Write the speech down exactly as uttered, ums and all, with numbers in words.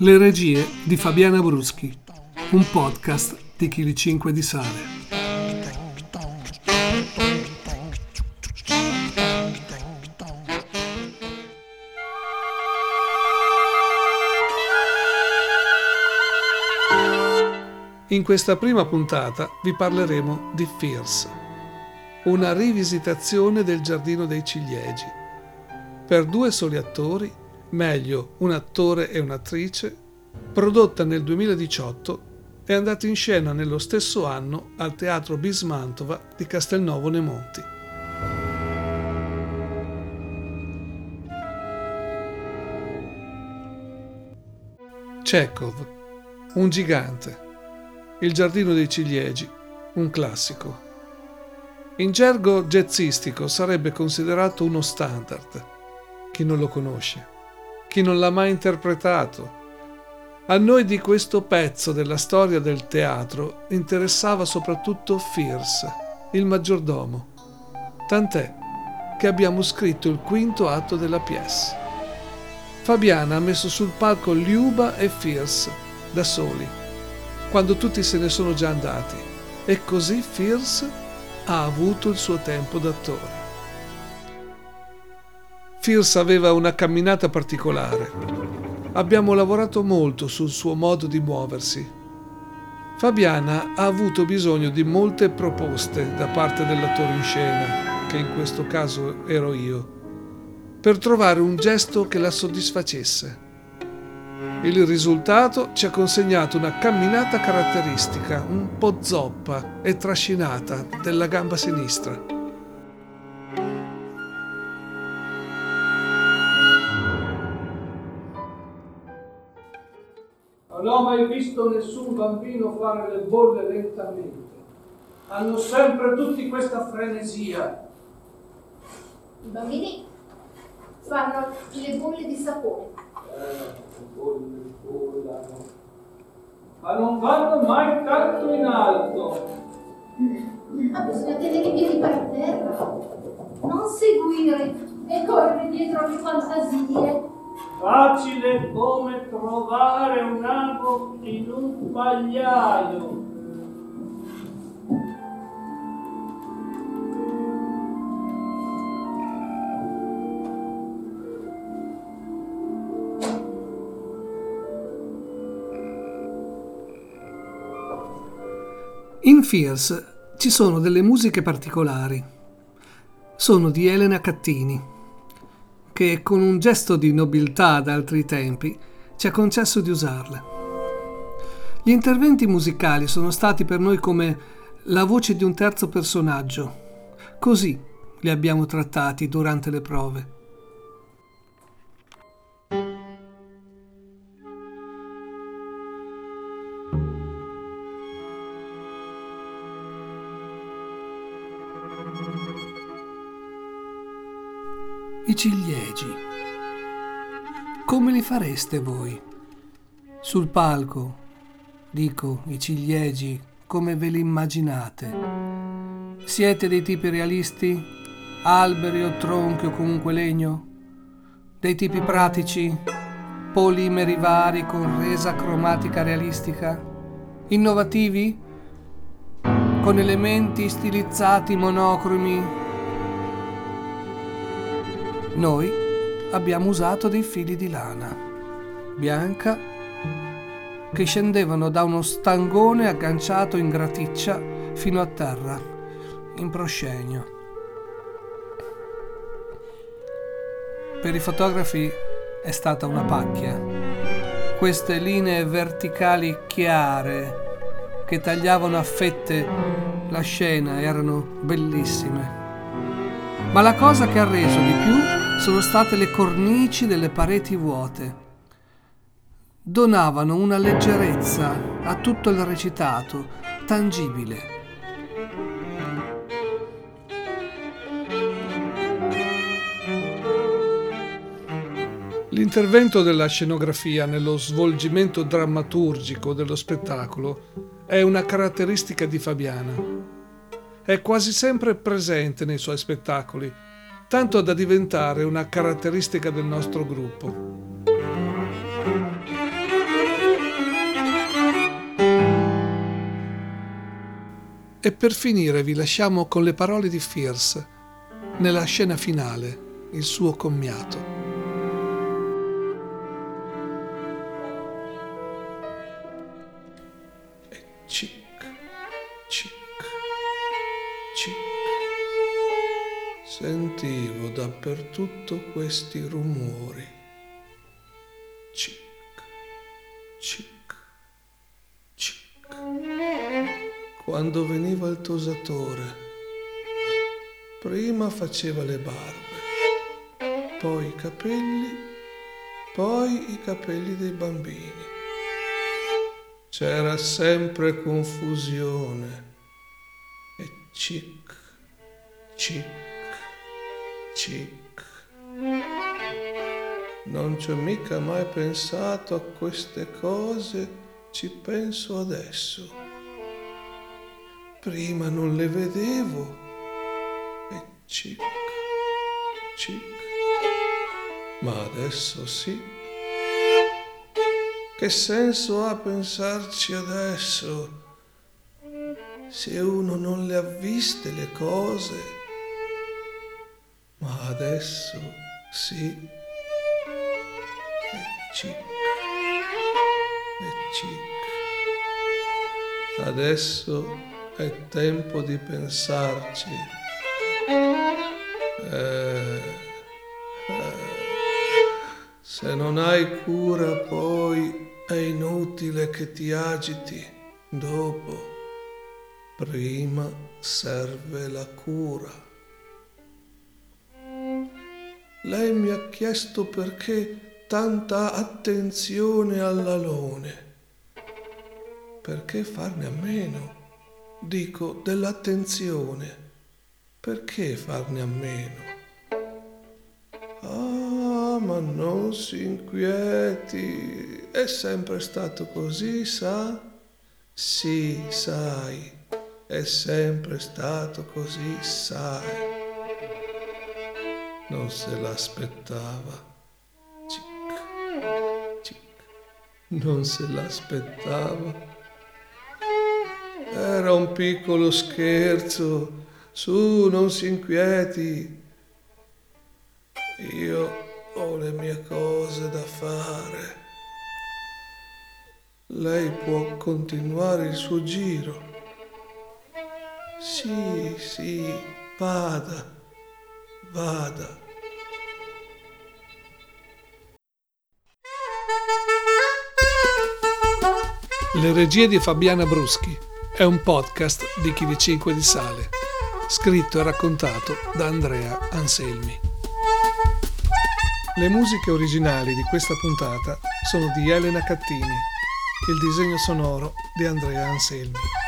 Le regie di Fabiana Bruschi, un podcast di Chili cinque di Sale. In questa prima puntata vi parleremo di Fierce, una rivisitazione del Giardino dei Ciliegi, per due soli attori, meglio un attore e un'attrice, prodotta nel duemiladiciotto e andata in scena nello stesso anno al Teatro Bismantova di Castelnuovo Nemonti. Chekhov, un gigante. Il Giardino dei Ciliegi, un classico. In gergo jazzistico sarebbe considerato uno standard. Chi non lo conosce? Chi non l'ha mai interpretato? A noi di questo pezzo della storia del teatro interessava soprattutto Fierce, il maggiordomo. Tant'è che abbiamo scritto il quinto atto della pièce. Fabiana ha messo sul palco Liuba e Fierce, da soli, quando tutti se ne sono già andati, e così Fierce ha avuto il suo tempo d'attore. Fierce aveva una camminata particolare. Abbiamo lavorato molto sul suo modo di muoversi. Fabiana ha avuto bisogno di molte proposte da parte dell'attore in scena, che in questo caso ero io, per trovare un gesto che la soddisfacesse. Il risultato ci ha consegnato una camminata caratteristica, un po' zoppa e trascinata della gamba sinistra. Non ho mai visto nessun bambino fare le bolle lentamente. Hanno sempre tutti questa frenesia. I bambini fanno le bolle di sapone. Eh, bolle, bollano. Ma non vanno mai tanto in alto. Ah, bisogna tenere i piedi per terra. Non seguire e correre dietro alle fantasie. Facile come trovare un ago in un pagliaio. In Fierce ci sono delle musiche particolari. Sono di Elena Cattini, che con un gesto di nobiltà d'altri tempi ci ha concesso di usarle. Gli interventi musicali sono stati per noi come la voce di un terzo personaggio. Così li abbiamo trattati durante le prove. I ciliegi. Come li fareste voi? Sul palco, dico, i ciliegi, come ve li immaginate? Siete dei tipi realisti? Alberi o tronchi o comunque legno? Dei tipi pratici? Polimeri vari con resa cromatica realistica? Innovativi? Con elementi stilizzati monocromi? Noi abbiamo usato dei fili di lana bianca che scendevano da uno stangone agganciato in graticcia fino a terra, in proscenio. Per i fotografi è stata una pacchia. Queste linee verticali chiare che tagliavano a fette la scena erano bellissime. Ma la cosa che ha reso di più sono state le cornici delle pareti vuote. Donavano una leggerezza a tutto il recitato, tangibile. L'intervento della scenografia nello svolgimento drammaturgico dello spettacolo è una caratteristica di Fabiana. È quasi sempre presente nei suoi spettacoli, tanto da diventare una caratteristica del nostro gruppo. E per finire vi lasciamo con le parole di Fierce nella scena finale, il suo commiato. E cic, cic, cic. Sentivo dappertutto questi rumori. Cic, cic, cic. Quando veniva il tosatore, prima faceva le barbe, poi i capelli, poi i capelli dei bambini. C'era sempre confusione. E cic, cic, cic. Non ci ho mica mai pensato a queste cose, ci penso adesso. Prima non le vedevo. E cic, cic. Ma adesso sì. Che senso ha pensarci adesso se uno non le ha viste le cose? Ma adesso sì. E cic, e cic. Adesso è tempo di pensarci. Eh, eh, se non hai cura poi è inutile che ti agiti dopo. Prima serve la cura. Lei mi ha chiesto perché tanta attenzione all'alone. Perché farne a meno? Dico dell'attenzione. Perché farne a meno? Ah, ma non si inquieti. È sempre stato così, sa? Sì, sai. È sempre stato così, sai. Non se l'aspettava. Cic, cic. Non se l'aspettava. Era un piccolo scherzo. Su, non si inquieti. Io ho le mie cose da fare. Lei può continuare il suo giro. Sì, sì, vada, vada. Le regie di Fabiana Bruschi è un podcast di Chi di Cinque di Sale, scritto e raccontato da Andrea Anselmi. Le musiche originali di questa puntata sono di Elena Cattini, il disegno sonoro di Andrea Anselmi.